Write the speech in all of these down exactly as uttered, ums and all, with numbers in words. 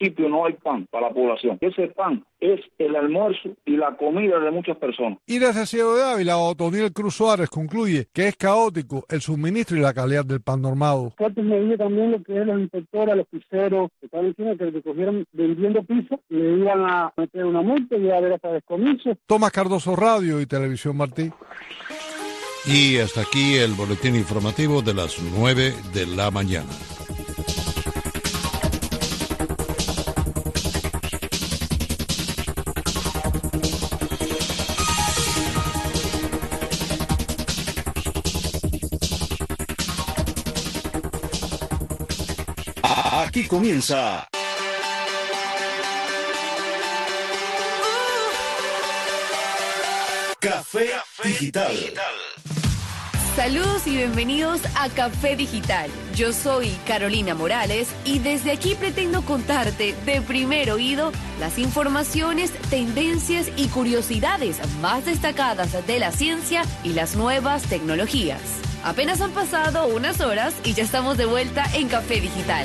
municipio no hay pan para la población. Ese pan es el almuerzo y la comida de muchas personas. Y desde Ciego de Ávila, Otoniel Cruz Suárez concluye que es caótico el suministro y la calidad del pan normado. Fuertes medidas también lo que es los inspectores, los pizzeros, que estaban diciendo que le cogieron vendiendo pizza, le iban a meter una multa y iba a haber hasta descomiso. Tomás Cardoso, Radio y Televisión Martí. Y hasta aquí el boletín informativo de las nueve de la mañana. Aquí comienza Café Digital. Saludos y bienvenidos a Café Digital. Yo soy Carolina Morales y desde aquí pretendo contarte de primer oído las informaciones, tendencias y curiosidades más destacadas de la ciencia y las nuevas tecnologías. Apenas han pasado unas horas y ya estamos de vuelta en Café Digital.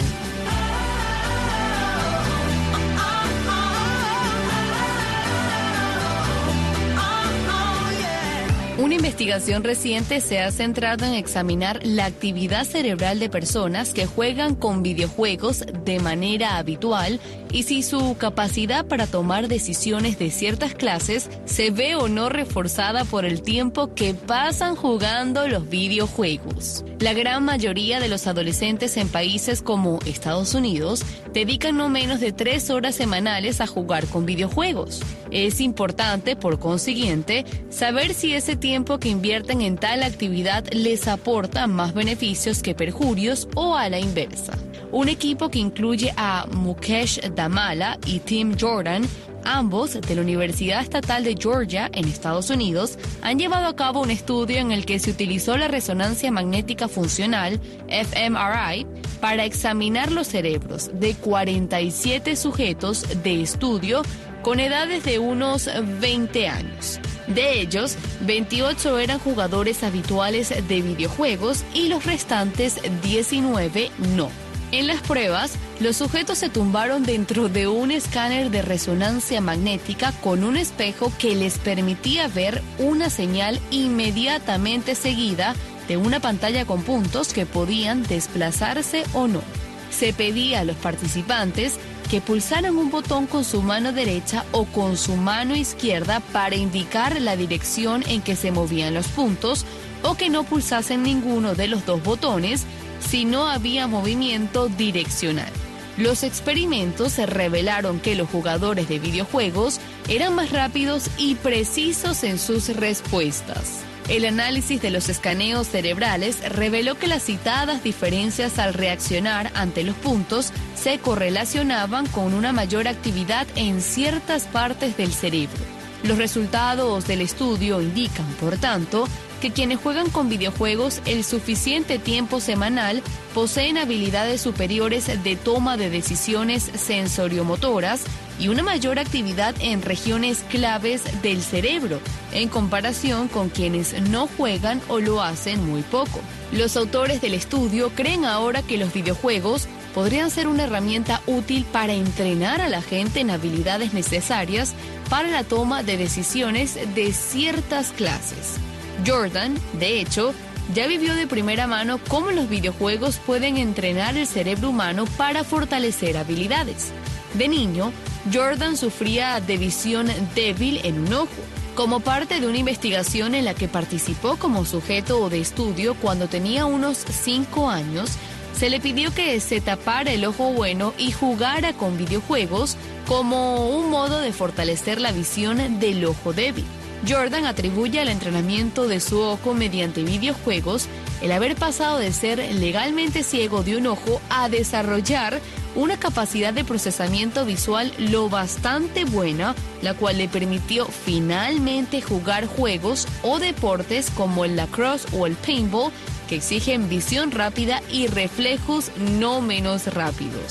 Una investigación reciente se ha centrado en examinar la actividad cerebral de personas que juegan con videojuegos de manera habitual y si su capacidad para tomar decisiones de ciertas clases se ve o no reforzada por el tiempo que pasan jugando los videojuegos. La gran mayoría de los adolescentes en países como Estados Unidos dedican no menos de tres horas semanales a jugar con videojuegos. Es importante, por consiguiente, saber si ese tiempo que invierten en tal actividad les aporta más beneficios que perjurios o a la inversa. Un equipo que incluye a Mukesh Damala y Tim Jordan, ambos de la Universidad Estatal de Georgia en Estados Unidos, han llevado a cabo un estudio en el que se utilizó la resonancia magnética funcional, F M R I, para examinar los cerebros de cuarenta y siete sujetos de estudio con edades de unos veinte años. De ellos, veintiocho eran jugadores habituales de videojuegos y los restantes diecinueve no. En las pruebas, los sujetos se tumbaron dentro de un escáner de resonancia magnética con un espejo que les permitía ver una señal inmediatamente seguida de una pantalla con puntos que podían desplazarse o no. Se pedía a los participantes que pulsaran un botón con su mano derecha o con su mano izquierda para indicar la dirección en que se movían los puntos o que no pulsasen ninguno de los dos botones si no había movimiento direccional. Los experimentos se revelaron que los jugadores de videojuegos eran más rápidos y precisos en sus respuestas. El análisis de los escaneos cerebrales reveló que las citadas diferencias al reaccionar ante los puntos se correlacionaban con una mayor actividad en ciertas partes del cerebro. Los resultados del estudio indican, por tanto, que quienes juegan con videojuegos el suficiente tiempo semanal poseen habilidades superiores de toma de decisiones sensoriomotoras y una mayor actividad en regiones claves del cerebro, en comparación con quienes no juegan o lo hacen muy poco. Los autores del estudio creen ahora que los videojuegos podrían ser una herramienta útil para entrenar a la gente en habilidades necesarias para la toma de decisiones de ciertas clases. Jordan, de hecho, ya vivió de primera mano cómo los videojuegos pueden entrenar el cerebro humano para fortalecer habilidades. De niño, Jordan sufría de visión débil en un ojo. Como parte de una investigación en la que participó como sujeto de estudio cuando tenía unos cinco años, se le pidió que se tapara el ojo bueno y jugara con videojuegos como un modo de fortalecer la visión del ojo débil. Jordan atribuye al entrenamiento de su ojo mediante videojuegos el haber pasado de ser legalmente ciego de un ojo a desarrollar una capacidad de procesamiento visual lo bastante buena, la cual le permitió finalmente jugar juegos o deportes como el lacrosse o el paintball, que exigen visión rápida y reflejos no menos rápidos.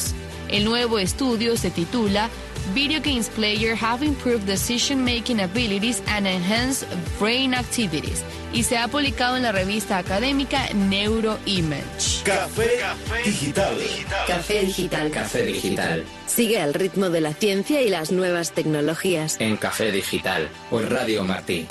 El nuevo estudio se titula Video Games Players Have Improved Decision-Making Abilities and Enhanced Brain Activities y se ha publicado en la revista académica Neuroimage. Café Digital. Café Digital. Café Digital. Sigue el ritmo de la ciencia y las nuevas tecnologías. En Café Digital, por Radio Martí.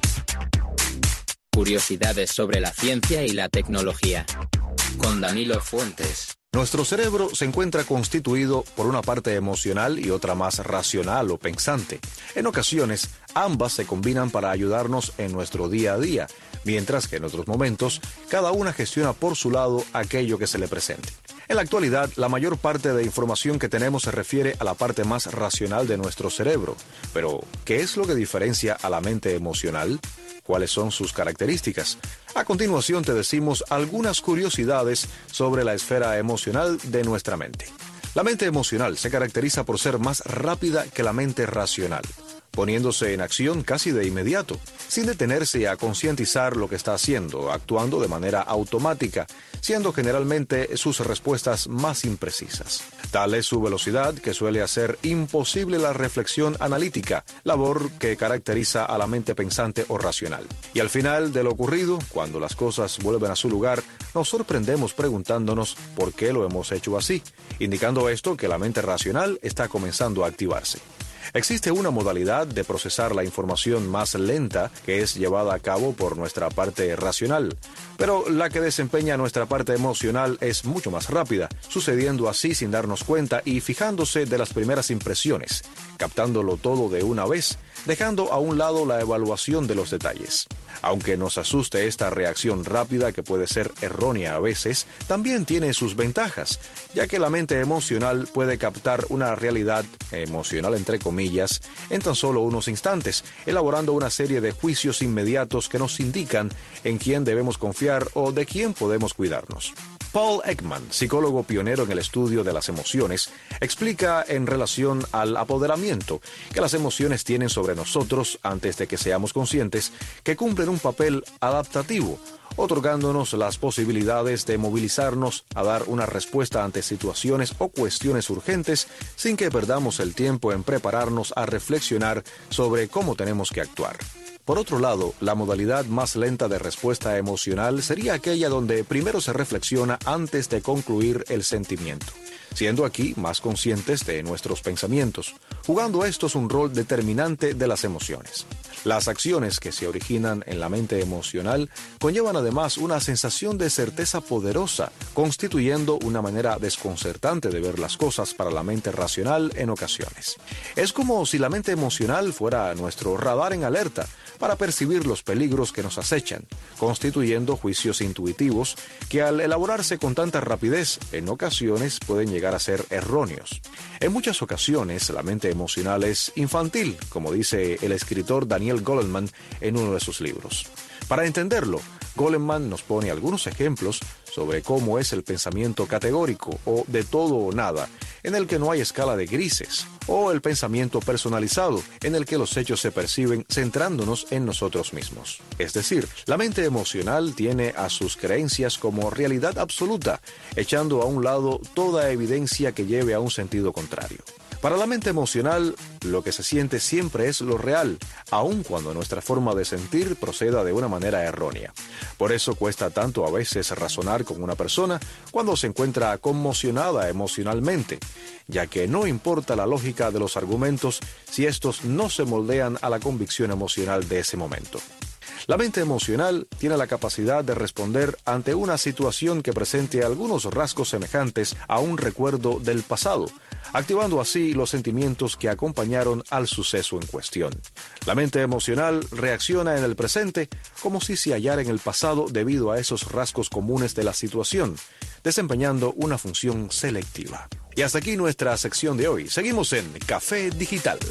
Curiosidades sobre la ciencia y la tecnología. Con Danilo Fuentes. Nuestro cerebro se encuentra constituido por una parte emocional y otra más racional o pensante. En ocasiones, ambas se combinan para ayudarnos en nuestro día a día, mientras que en otros momentos, cada una gestiona por su lado aquello que se le presente. En la actualidad, la mayor parte de información que tenemos se refiere a la parte más racional de nuestro cerebro. Pero, ¿qué es lo que diferencia a la mente emocional? ¿Cuáles son sus características? A continuación te decimos algunas curiosidades sobre la esfera emocional de nuestra mente. La mente emocional se caracteriza por ser más rápida que la mente racional, poniéndose en acción casi de inmediato, sin detenerse a concientizar lo que está haciendo, actuando de manera automática, siendo generalmente sus respuestas más imprecisas. Tal es su velocidad que suele hacer imposible la reflexión analítica, labor que caracteriza a la mente pensante o racional. Y al final de lo ocurrido, cuando las cosas vuelven a su lugar, nos sorprendemos preguntándonos por qué lo hemos hecho así, indicando esto que la mente racional está comenzando a activarse. Existe una modalidad de procesar la información más lenta que es llevada a cabo por nuestra parte racional, pero la que desempeña nuestra parte emocional es mucho más rápida, sucediendo así sin darnos cuenta y fijándose de las primeras impresiones, captándolo todo de una vez, dejando a un lado la evaluación de los detalles. Aunque nos asuste esta reacción rápida que puede ser errónea a veces, también tiene sus ventajas, ya que la mente emocional puede captar una realidad emocional entre comillas en tan solo unos instantes, elaborando una serie de juicios inmediatos que nos indican en quién debemos confiar o de quién podemos cuidarnos. Paul Ekman, psicólogo pionero en el estudio de las emociones, explica en relación al apoderamiento que las emociones tienen sobre nosotros antes de que seamos conscientes que cumplen un papel adaptativo, otorgándonos las posibilidades de movilizarnos a dar una respuesta ante situaciones o cuestiones urgentes sin que perdamos el tiempo en prepararnos a reflexionar sobre cómo tenemos que actuar. Por otro lado, la modalidad más lenta de respuesta emocional sería aquella donde primero se reflexiona antes de concluir el sentimiento, siendo aquí más conscientes de nuestros pensamientos, jugando estos un rol determinante de las emociones. Las acciones que se originan en la mente emocional conllevan además una sensación de certeza poderosa, constituyendo una manera desconcertante de ver las cosas para la mente racional en ocasiones. Es como si la mente emocional fuera nuestro radar en alerta para percibir los peligros que nos acechan, constituyendo juicios intuitivos que al elaborarse con tanta rapidez, en ocasiones pueden llegar a ser erróneos. En muchas ocasiones, la mente emocional es infantil, como dice el escritor Daniel Goleman en uno de sus libros. Para entenderlo, Goleman nos pone algunos ejemplos sobre cómo es el pensamiento categórico o de todo o nada, en el que no hay escala de grises, o el pensamiento personalizado, en el que los hechos se perciben centrándonos en nosotros mismos. Es decir, la mente emocional tiene a sus creencias como realidad absoluta, echando a un lado toda evidencia que lleve a un sentido contrario. Para la mente emocional, lo que se siente siempre es lo real, aun cuando nuestra forma de sentir proceda de una manera errónea. Por eso cuesta tanto a veces razonar con una persona cuando se encuentra conmocionada emocionalmente, ya que no importa la lógica de los argumentos si estos no se moldean a la convicción emocional de ese momento. La mente emocional tiene la capacidad de responder ante una situación que presente algunos rasgos semejantes a un recuerdo del pasado, activando así los sentimientos que acompañaron al suceso en cuestión. La mente emocional reacciona en el presente como si se hallara en el pasado debido a esos rasgos comunes de la situación, desempeñando una función selectiva. Y hasta aquí nuestra sección de hoy. Seguimos en Café Digital.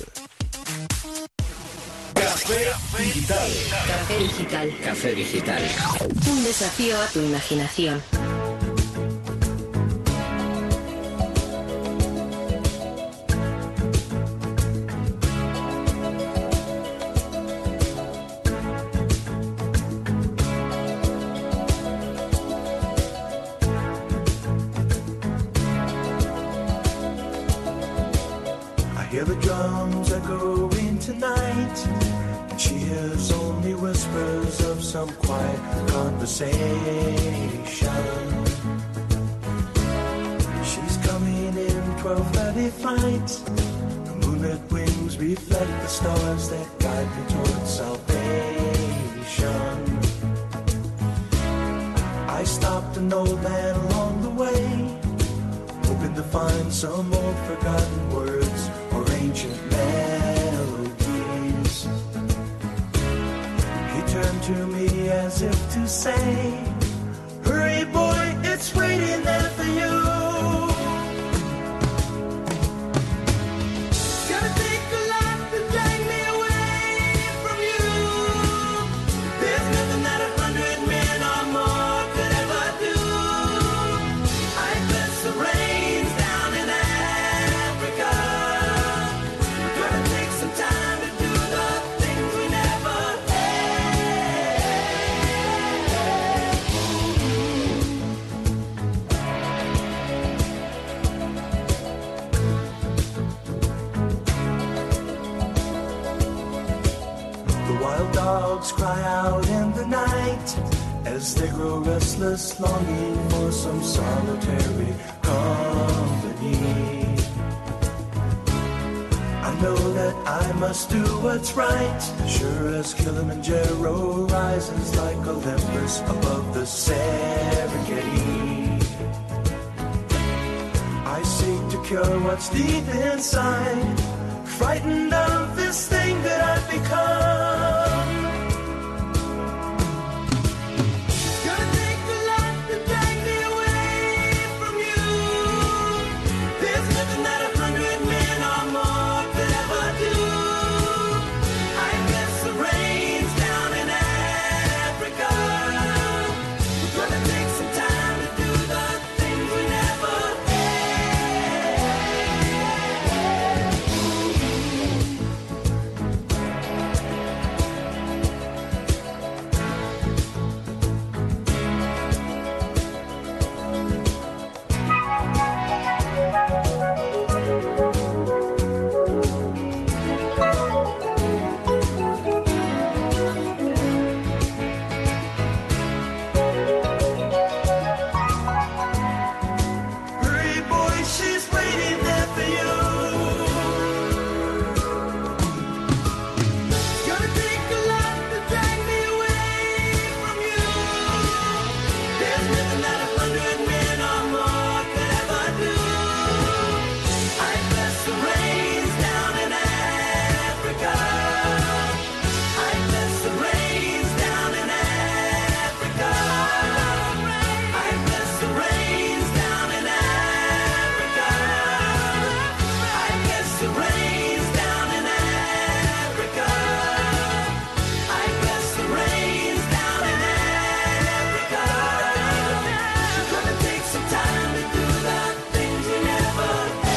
Café Digital. Café Digital. Café Digital. Un desafío a tu imaginación. hear the drums echoing tonight, and she hears only whispers of some quiet conversation. She's coming in twelve thirty flight. The moonlit wings reflect the stars that guide me towards salvation. I stopped an old man along the way, hoping to find some old forgotten words or ancient melodies. He turned to me as if to say, hurry boy, it's waiting there for you. Gonna take a lot to drag me away from you. There's nothing that a hundred men or more could ever do. I bless the rains down in Africa. Gonna take some time to do the things we never The wild dogs cry out in the night as they grow restless, longing for some solitary company. I know that I must do what's right, sure as Kilimanjaro rises like Olympus above the Serengeti. I seek to cure what's deep inside, frightened of this thing that I've become. It's gonna take a lot to drag me away from you. There's nothing that a hundred men or more could ever do. I bless the rains down in Africa. We're gonna take some time to do the things we never Hurry, boy, she's waiting there for you. It's gonna take a lot to drag me away from you. There's nothing that a hundred men or more could ever do. I bless the rains down in Africa. I bless the rains down in Africa. I bless the rains down in Africa. I bless the rains down in Africa. I bless the rains down in Africa. It's gonna take some time to do the things we never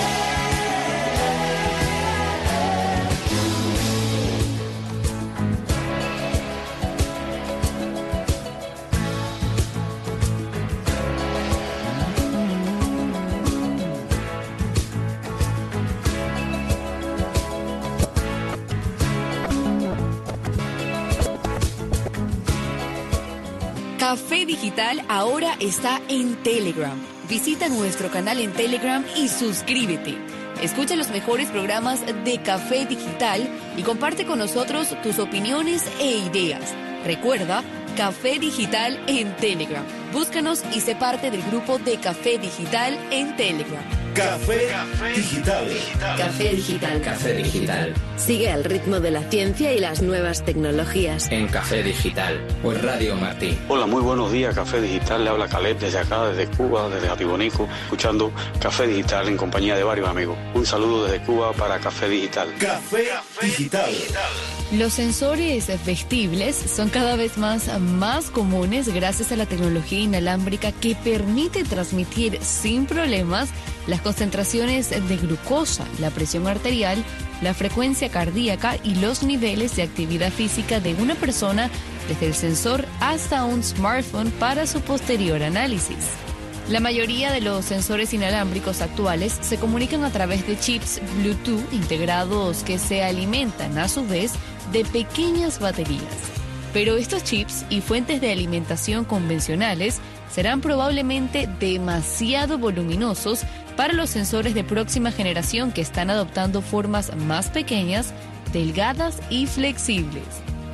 Café Digital ahora está en Telegram. Visita nuestro canal en Telegram y suscríbete. Escucha los mejores programas de Café Digital y comparte con nosotros tus opiniones e ideas. Recuerda, Café Digital en Telegram. Búscanos y sé parte del grupo de Café Digital en Telegram. Café Digital. Café Digital. Café Digital. Sigue al ritmo de la ciencia y las nuevas tecnologías. En Café Digital. Por Radio Martí. Hola, muy buenos días, Café Digital. Le habla Caleb desde acá, desde Cuba, desde Atibonico, escuchando Café Digital en compañía de varios amigos. Un saludo desde Cuba para Café Digital. Café Digital. Los sensores vestibles son cada vez más, más comunes gracias a la tecnología inalámbrica que permite transmitir sin problemas las concentraciones de glucosa, la presión arterial, la frecuencia cardíaca y los niveles de actividad física de una persona desde el sensor hasta un smartphone para su posterior análisis. La mayoría de los sensores inalámbricos actuales se comunican a través de chips Bluetooth integrados que se alimentan a su vez de pequeñas baterías. Pero estos chips y fuentes de alimentación convencionales serán probablemente demasiado voluminosos para los sensores de próxima generación que están adoptando formas más pequeñas, delgadas y flexibles.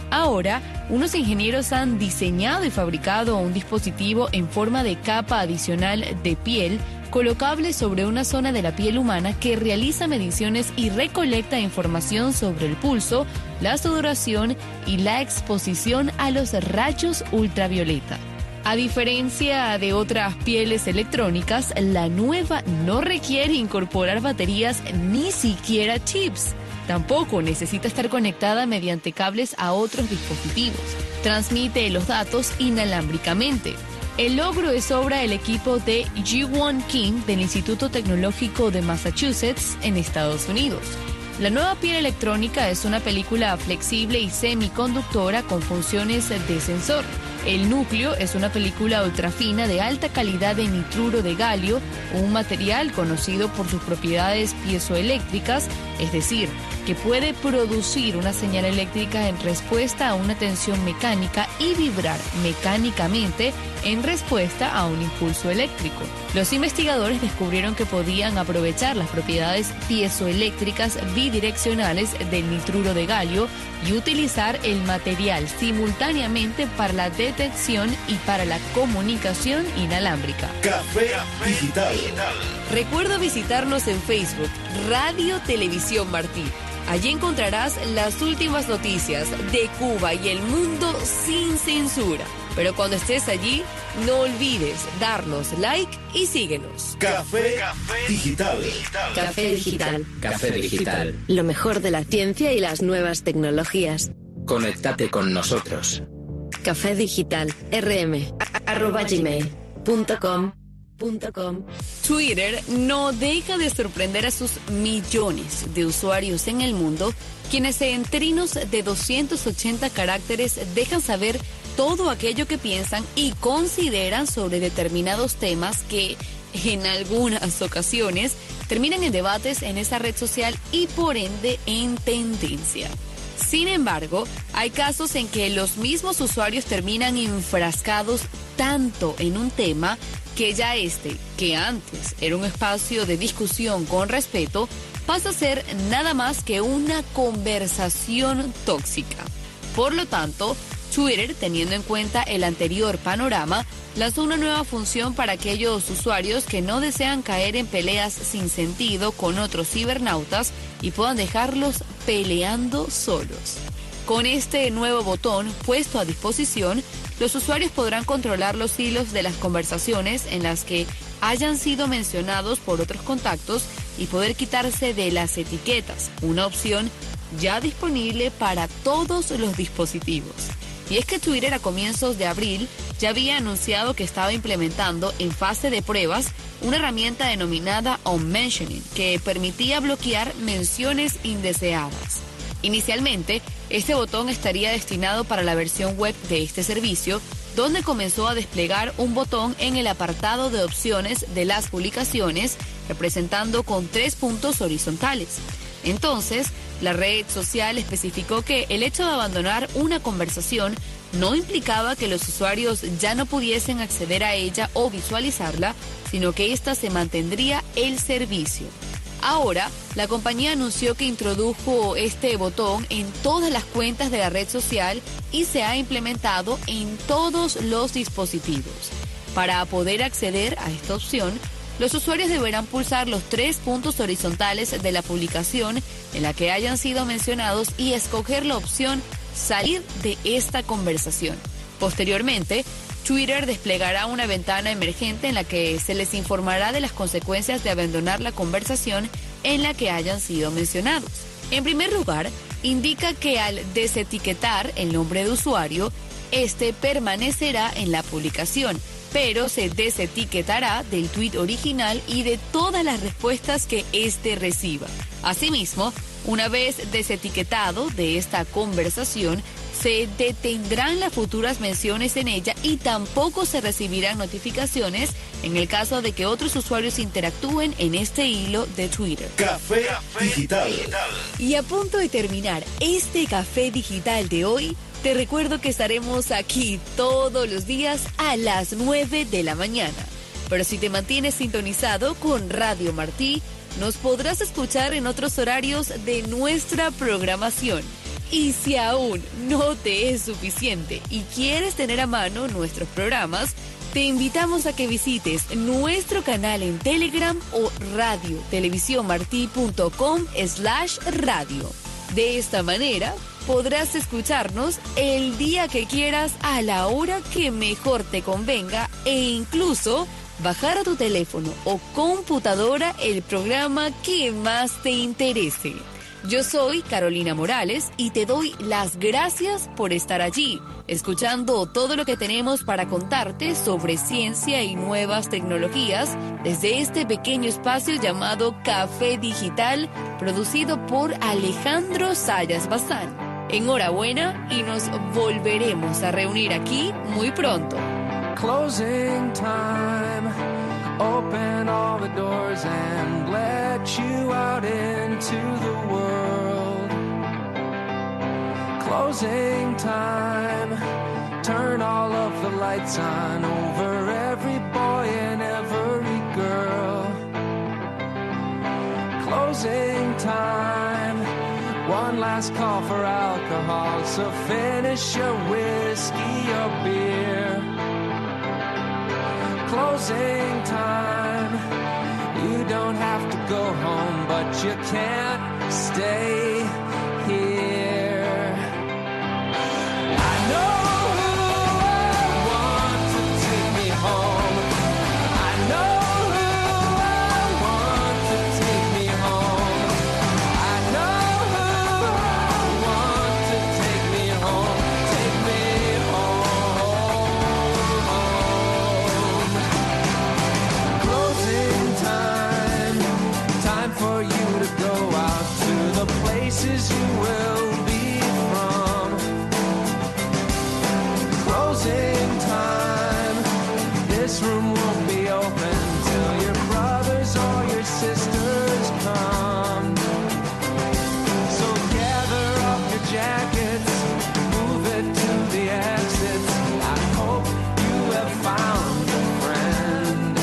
Ahora, unos ingenieros han diseñado y fabricado un dispositivo en forma de capa adicional de piel colocable sobre una zona de la piel humana que realiza mediciones y recolecta información sobre el pulso, la sudoración y la exposición a los rayos ultravioleta. A diferencia de otras pieles electrónicas, la nueva no requiere incorporar baterías ni siquiera chips. Tampoco necesita estar conectada mediante cables a otros dispositivos. Transmite los datos inalámbricamente. El logro es obra del equipo de Ji-Won Kim del Instituto Tecnológico de Massachusetts en Estados Unidos. La nueva piel electrónica es una película flexible y semiconductora con funciones de sensor. El núcleo es una película ultrafina de alta calidad de nitruro de galio, un material conocido por sus propiedades piezoeléctricas, es decir, que puede producir una señal eléctrica en respuesta a una tensión mecánica y vibrar mecánicamente en respuesta a un impulso eléctrico. Los investigadores descubrieron que podían aprovechar las propiedades piezoeléctricas bidireccionales del nitruro de galio y utilizar el material simultáneamente para la detección y para la comunicación inalámrica. Café Digital. Recuerda visitarnos en Facebook, Radio Televisión Martí. Allí encontrarás las últimas noticias de Cuba y el mundo sin censura. Pero cuando estés allí, no olvides darnos like y síguenos. Café Digital. Café Digital. Café Digital. Lo mejor de la ciencia y las nuevas tecnologías. Conéctate con nosotros. Café Digital. rm arroba gmail punto com punto com. Twitter no deja de sorprender a sus millones de usuarios en el mundo, quienes en trinos de doscientos ochenta caracteres dejan saber todo aquello que piensan y consideran sobre determinados temas que, en algunas ocasiones, terminan en debates en esa red social y por ende en tendencia. Sin embargo, hay casos en que los mismos usuarios terminan enfrascados tanto en un tema que ya este, que antes era un espacio de discusión con respeto, pasa a ser nada más que una conversación tóxica. Por lo tanto, Twitter, teniendo en cuenta el anterior panorama, lanzó una nueva función para aquellos usuarios que no desean caer en peleas sin sentido con otros cibernautas y puedan dejarlos peleando solos. Con este nuevo botón puesto a disposición, los usuarios podrán controlar los hilos de las conversaciones en las que hayan sido mencionados por otros contactos y poder quitarse de las etiquetas, una opción ya disponible para todos los dispositivos. Y es que Twitter a comienzos de abril ya había anunciado que estaba implementando en fase de pruebas una herramienta denominada Unmentioning que permitía bloquear menciones indeseadas. Inicialmente, este botón estaría destinado para la versión web de este servicio, donde comenzó a desplegar un botón en el apartado de opciones de las publicaciones, representando con tres puntos horizontales. Entonces, la red social especificó que el hecho de abandonar una conversación no implicaba que los usuarios ya no pudiesen acceder a ella o visualizarla, sino que ésta se mantendría el servicio. Ahora, la compañía anunció que introdujo este botón en todas las cuentas de la red social y se ha implementado en todos los dispositivos. Para poder acceder a esta opción, los usuarios deberán pulsar los tres puntos horizontales de la publicación en la que hayan sido mencionados y escoger la opción Salir de esta conversación. Posteriormente, Twitter desplegará una ventana emergente en la que se les informará de las consecuencias de abandonar la conversación en la que hayan sido mencionados. En primer lugar, indica que al desetiquetar el nombre de usuario, este permanecerá en la publicación, pero se desetiquetará del tweet original y de todas las respuestas que éste reciba. Asimismo, una vez desetiquetado de esta conversación, se detendrán las futuras menciones en ella y tampoco se recibirán notificaciones en el caso de que otros usuarios interactúen en este hilo de Twitter. Café Digital. Y a punto de terminar este Café Digital de hoy, te recuerdo que estaremos aquí todos los días a las nueve de la mañana. Pero si te mantienes sintonizado con Radio Martí, nos podrás escuchar en otros horarios de nuestra programación. Y si aún no te es suficiente y quieres tener a mano nuestros programas, te invitamos a que visites nuestro canal en Telegram o radio televisión martí punto com slash radio. De esta manera, podrás escucharnos el día que quieras a la hora que mejor te convenga e incluso bajar a tu teléfono o computadora el programa que más te interese. Yo soy Carolina Morales y te doy las gracias por estar allí, escuchando todo lo que tenemos para contarte sobre ciencia y nuevas tecnologías desde este pequeño espacio llamado Café Digital, producido por Alejandro Sayas Bazán. Enhorabuena y nos volveremos a reunir aquí muy pronto. Closing time. Open all the doors and let you out into the world. Closing time. Turn all of the lights on over every boy and every girl. Closing time. One last call for alcohol, so finish your whiskey or beer. Closing time. You don't have to go home, but you can't stay here. I know who I want to take me home. I know who I want to take me home. I know who I want to take me home. Take me home. Closing time. Time for you to go out to the places you will be from. Closing time. This room won't be open till your brothers or your sisters come. So gather up your jackets, move it to the exits. I hope you have found a friend.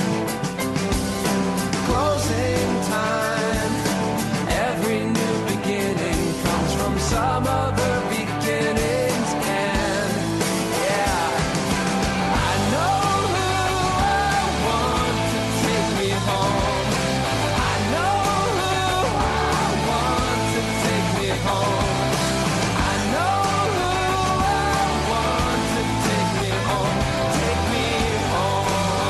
Closing time. Every new beginning comes from some other beginning's end. Yeah. I know who I want to take me home. I know who I want to take me home. I know who I want to take me home. Take me home.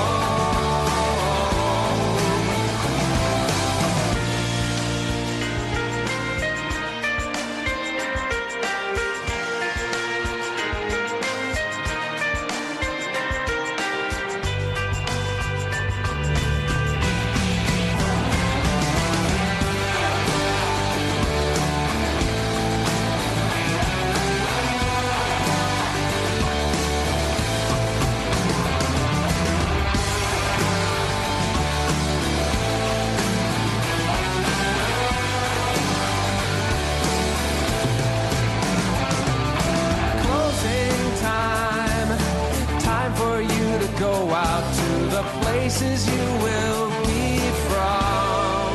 Closing time. Time for you to go out to the places you will be from.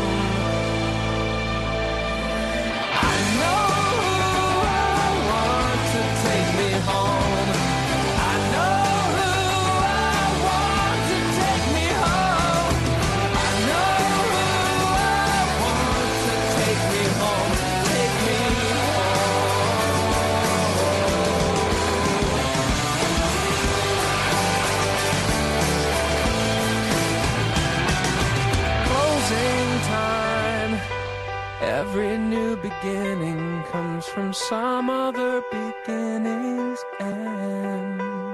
I know who I want to take me home. I know who I want to take me home. I know who I want to take me home. Take me Closing time. Every new beginning comes from some other beginning's end.